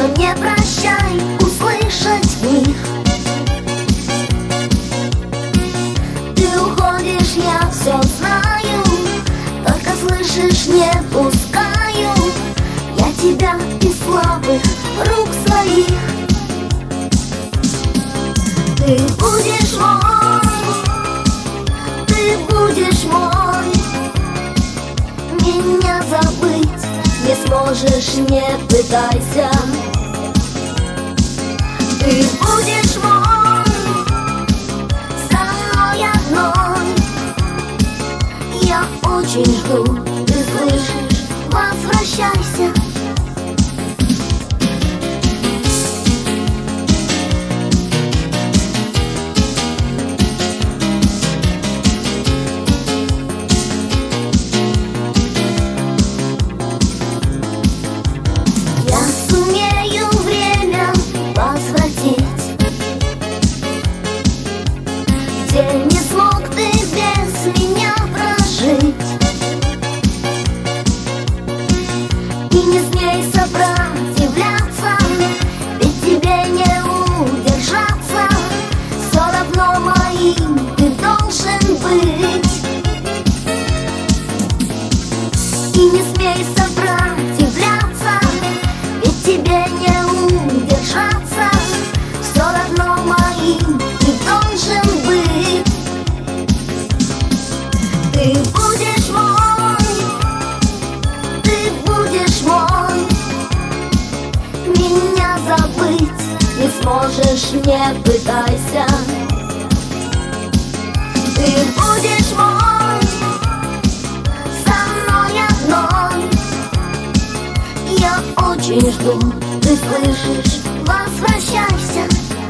но не прощай услышать в них. Ты уходишь, я все знаю, только слышишь, не пускаю я тебя из слабых рук своих. Ты будешь мой, ты будешь мой. Меня забыть не сможешь, не пытайся. Ты будешь мой, со мной одной. Я очень жду, ты слышишь, возвращайся. Где не смог ты без меня прожить, и не смей сопротивляться, ведь тебе не удержаться. Все равно моим ты должен быть. И не смей сопротивляться, ведь тебе не удержаться. Все равно моим ты должен быть. Ты будешь мой, ты будешь мой. Меня забыть не сможешь, не пытайся. Ты будешь мой, со мной одной. Я очень жду, ты слышишь, возвращайся.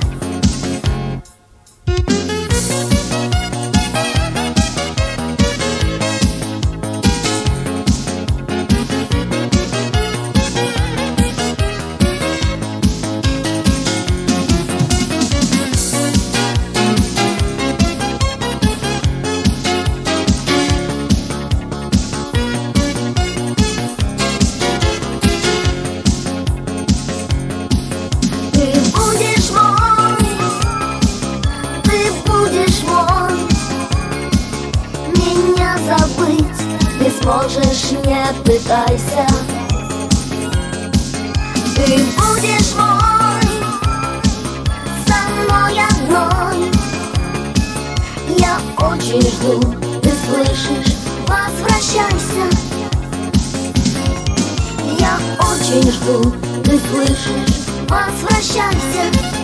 Забыть не сможешь, не пытайся. Ты будешь мой, со мной одной. Я очень жду, ты слышишь, возвращайся. Я очень жду, ты слышишь, возвращайся.